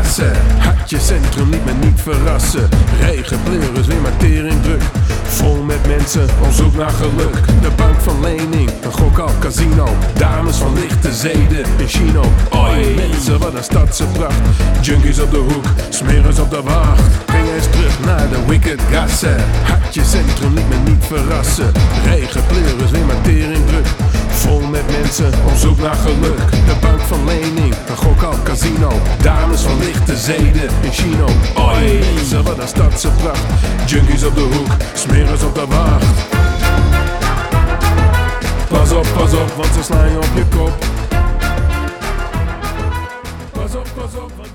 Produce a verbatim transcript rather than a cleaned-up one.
gassen. Had je centrum liet me niet verrassen. Regen, pleuris, weer maar tering druk. Vol met mensen op zoek naar geluk. De bank van lening, een gok al casino. Dames van lichte zeden in Chino. Oi, mensen, wat een stadse pracht. Junkies op de hoek, smerers op de wacht. Ging eens terug naar de wicked gassen. Had je centrum liet me niet verrassen. Regen, pleuris, weer maar tering druk. Vol met mensen op zoek naar geluk. De bank van lening, een gok al casino. Dames van lichte zeden in Chino. Oi, mensen, wat een stadse pracht. Junkies op de hoek, smerers op de wacht. Pas op, pas op, want ze slaan je op je kop. Pas op, pas op.